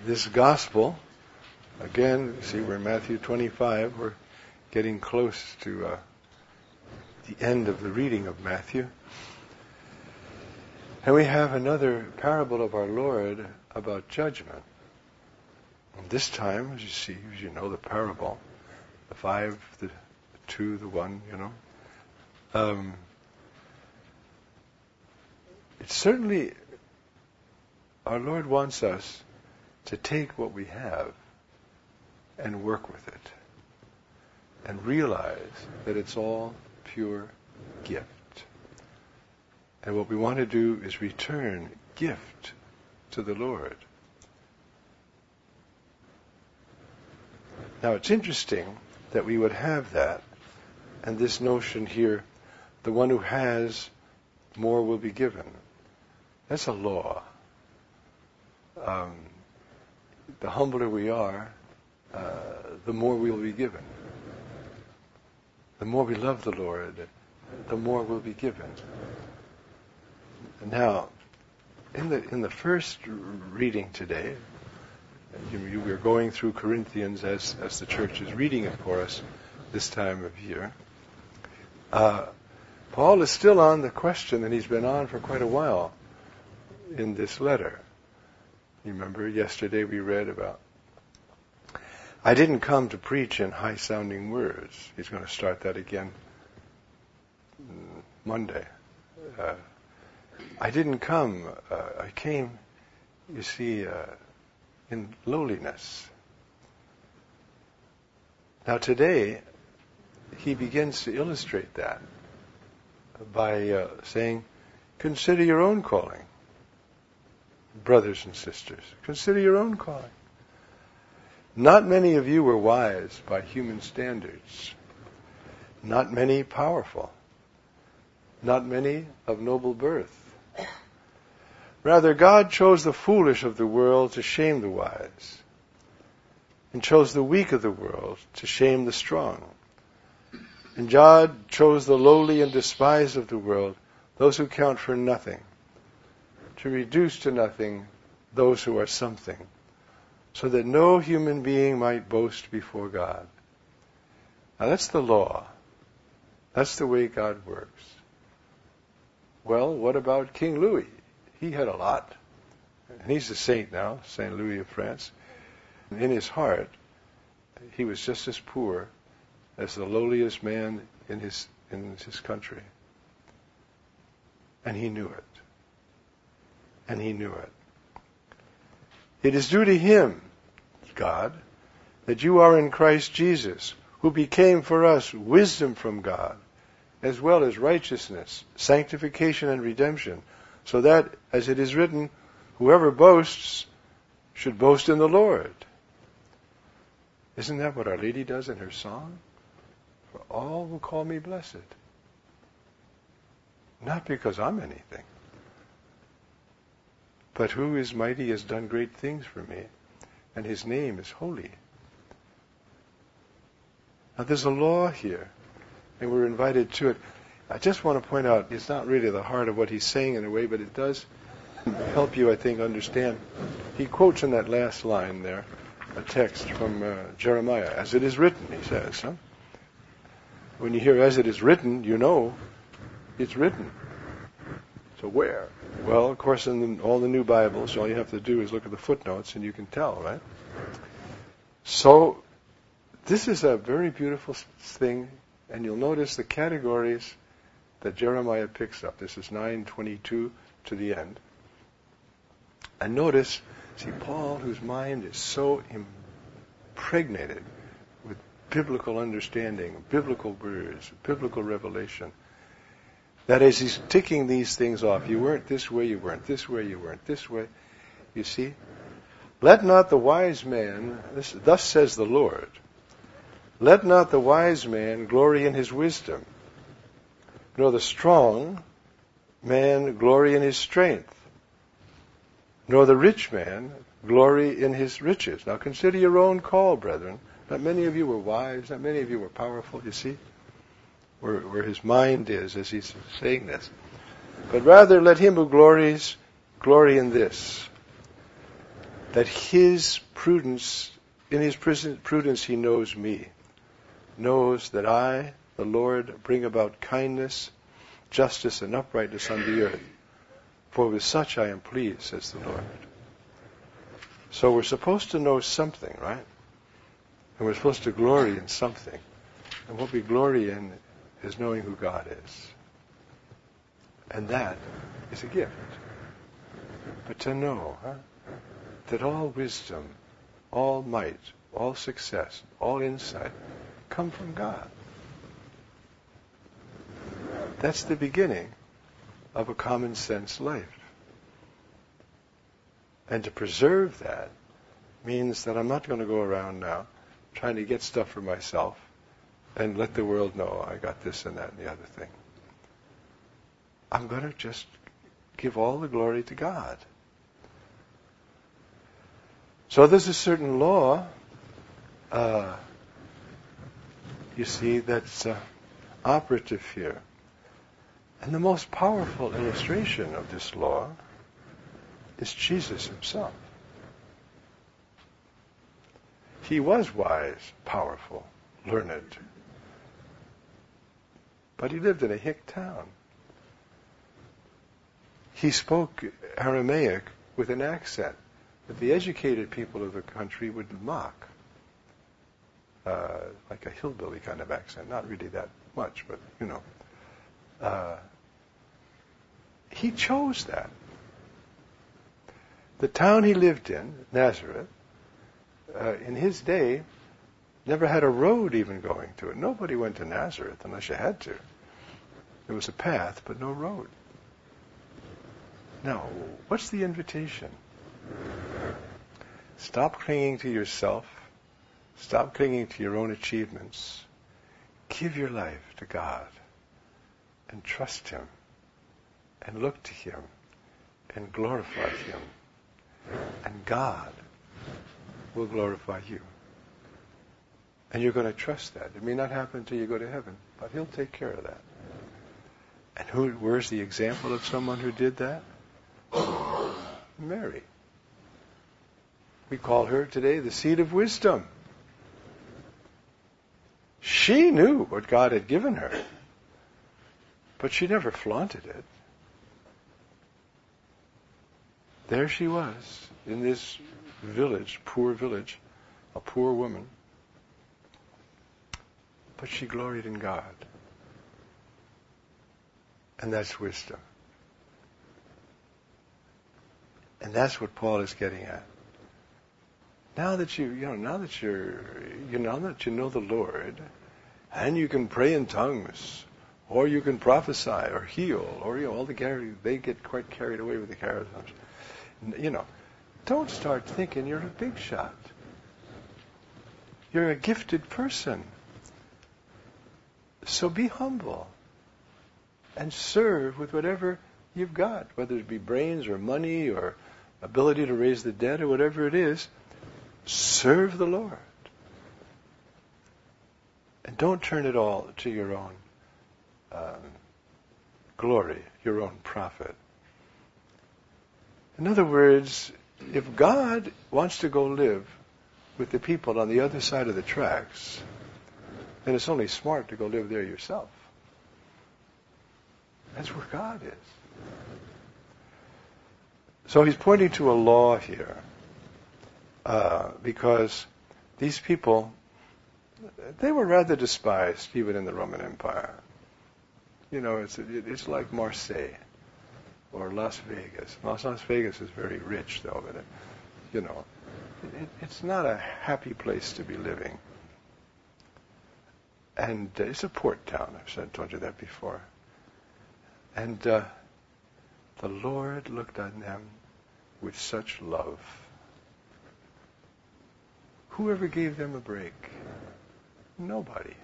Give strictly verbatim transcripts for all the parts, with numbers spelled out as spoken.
this gospel, again, see, we're in Matthew twenty-five. We're getting close to uh, the end of the reading of Matthew. And we have another parable of our Lord about judgment. And this time, as you see, as you know the parable, the five, the two, the one, you know. Um, it's certainly, our Lord wants us to take what we have and work with it and realize that it's all pure gift. And what we want to do is return gift to the Lord. Now it's interesting that we would have that, and this notion here, the one who has, more will be given. That's a law. Um, the humbler we are, uh, the more we will be given. The more we love the Lord, the more will be given. Now, in the in the first reading today, you, we're going through Corinthians as as the church is reading it for us this time of year. Uh, Paul is still on the question, and he's been on for quite a while in this letter. You remember yesterday we read about, I didn't come to preach in high-sounding words. He's going to start that again Monday. Uh, I didn't come, uh, I came, you see, uh, in lowliness. Now today, he begins to illustrate that by uh, saying, consider your own calling. Brothers and sisters, consider your own calling. Not many of you were wise by human standards. Not many powerful. Not many of noble birth. Rather, God chose the foolish of the world to shame the wise, and chose the weak of the world to shame the strong. And God chose the lowly and despised of the world, those who count for nothing, to reduce to nothing those who are something, so that no human being might boast before God. Now that's the law. That's the way God works. Well, what about King Louis? He had a lot. And he's a saint now, Saint Louis of France. And in his heart, he was just as poor as the lowliest man in his in his country. And he knew it. And he knew it. It is due to him, God, that you are in Christ Jesus, who became for us wisdom from God, as well as righteousness, sanctification, and redemption, so that, as it is written, whoever boasts should boast in the Lord. Isn't that what Our Lady does in her song? For all will call me blessed. Not because I'm anything, but who is mighty has done great things for me, and his name is holy. Now there's a law here, and we're invited to it. I just want to point out, it's not really the heart of what he's saying in a way, but it does help you, I think, understand. He quotes in that last line there a text from uh, Jeremiah, as it is written, he says. Huh? When you hear as it is written, you know it's written. So where? Well, of course, in the, all the new Bibles, all you have to do is look at the footnotes and you can tell, right? So this is a very beautiful thing, and you'll notice the categories that Jeremiah picks up. This is nine twenty-two to the end. And notice, see, Paul, whose mind is so impregnated with biblical understanding, biblical words, biblical revelation, that as he's ticking these things off, you weren't this way, you weren't this way, you weren't this way, you see? Let not the wise man, this, thus says the Lord, let not the wise man glory in his wisdom, nor the strong man glory in his strength, nor the rich man glory in his riches. Now consider your own call, brethren. Not many of you were wise, not many of you were powerful, you see, where, where his mind is as he's saying this. But rather let him who glories glory in this, that his prudence, in his prudence he knows me, knows that I, the Lord, bring about kindness, justice, and uprightness on the earth. For with such I am pleased, says the Lord. So we're supposed to know something, right? And we're supposed to glory in something. And what we glory in is knowing who God is. And that is a gift. But to know huh, that all wisdom, all might, all success, all insight come from God. That's the beginning of a common sense life. And to preserve that means that I'm not going to go around now trying to get stuff for myself and let the world know I got this and that and the other thing. I'm going to just give all the glory to God. So there's a certain law, uh, you see, that's uh, operative here. And the most powerful illustration of this law is Jesus himself. He was wise, powerful, learned. But he lived in a hick town. He spoke Aramaic with an accent that the educated people of the country would mock. Uh, like a hillbilly kind of accent. Not really that much, but, you know. Uh, he chose that. The town he lived in, Nazareth, uh, in his day, never had a road even going to it. Nobody went to Nazareth unless you had to. There was a path, but no road. Now, what's the invitation? Stop clinging to yourself. Stop clinging to your own achievements. Give your life to God and trust Him and look to Him and glorify Him. And God will glorify you. And you're going to trust that. It may not happen until you go to heaven, but He'll take care of that. And who? Where's the example of someone who did that? Mary. We call her today the seed of wisdom. She knew what God had given her, but she never flaunted it. There she was, in this village, poor village, a poor woman, but she gloried in God. And that's wisdom. And that's what Paul is getting at. Now that you, you know, now that you're, you know, now that you know the Lord, and you can pray in tongues, or you can prophesy, or heal, or you know, all the carry, they get quite carried away with the charisms. You know, don't start thinking you're a big shot. You're a gifted person. So be humble and serve with whatever you've got, whether it be brains or money or ability to raise the dead or whatever it is. Serve the Lord. And don't turn it all to your own um, glory, your own profit. In other words, if God wants to go live with the people on the other side of the tracks, then it's only smart to go live there yourself. That's where God is. So he's pointing to a law here. Uh, because these people, they were rather despised even in the Roman Empire. You know, it's it's like Marseille or Las Vegas. Las, Las Vegas is very rich, though, but it, you know, it, it's not a happy place to be living. And uh, it's a port town. I've said, told you that before. And uh, the Lord looked on them with such love. Whoever gave them a break? Nobody.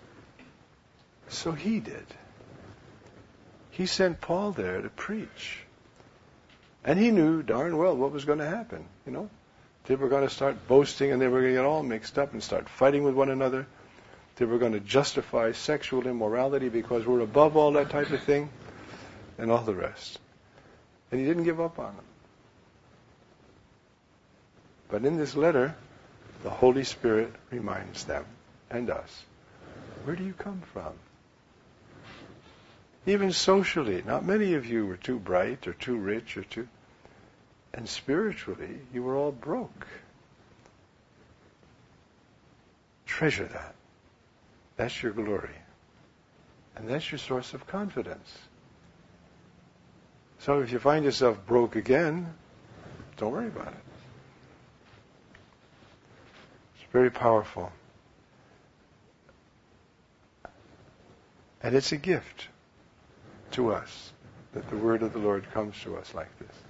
So he did. He sent Paul there to preach. And he knew darn well what was going to happen, you know. They were going to start boasting and they were going to get all mixed up and start fighting with one another. They were going to justify sexual immorality because we're above all that type of thing and all the rest. And he didn't give up on them. But in this letter, the Holy Spirit reminds them and us, where do you come from? Even socially, not many of you were too bright or too rich or too... And spiritually, you were all broke. Treasure that. That's your glory. And that's your source of confidence. So if you find yourself broke again, don't worry about it. It's very powerful. And it's a gift to us that the word of the Lord comes to us like this.